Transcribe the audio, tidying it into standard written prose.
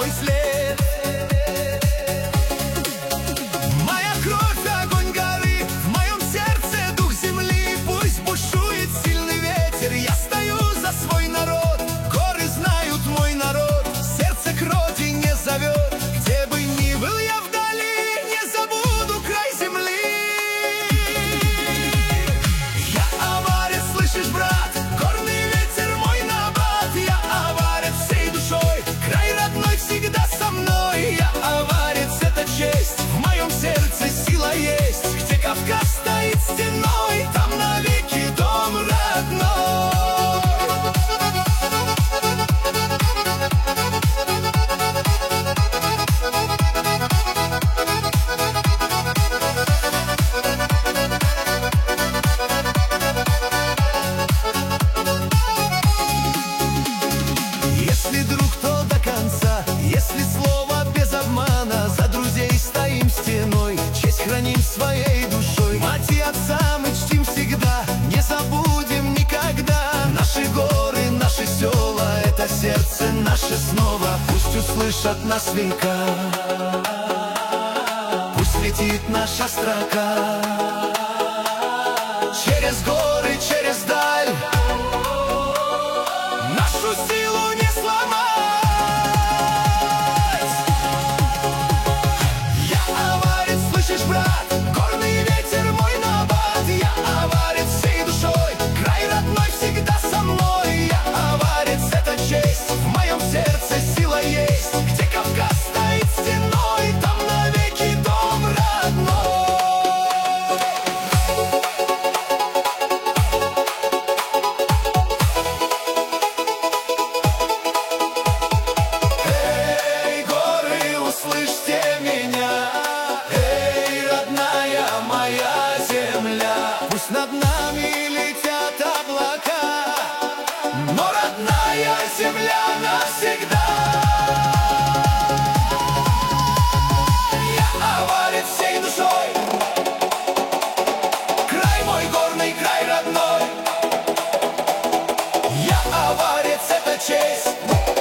мой след. Моя кровь, огонь горы, в моем сердце дух земли. Пусть бушует сильный ветер, я стою за свой народ. Горы знают мой народ, сердце к родине зовет. Где бы ни был я вдали, не забуду край земли. Я аварец, слышишь, брат? Горный ветер мой набат. Я аварец всей душой, край родной всегда со мной. Я аварец, это честь, в моем сердце сила есть. Где Кавказ стоит стеной, там навеки дом родной. Если друг, то до конца, если слово без обмана. За друзей стоим стеной, честь храним своей душой. Мать и отца мы чтим всегда, не забудем никогда. Наши горы, наши села, это сердце наше снова. Пусть услышат нас века, пусть летит наша строка. Через горы, через даль, нашу силу не сломать. Я аварец, слышишь, брат? Горный ветер мой набат. Я аварец всей душой, край родной всегда со мной. Я аварец, это честь, в моем сердце сила есть. Где Кавказ стоит стеной, там навеки дом родной. Слышьте меня, эй, родная моя земля. Пусть над нами летят облака, но родная земля навсегда. Я аварец всей душой, край мой горный, край родной. Я аварец, это честь.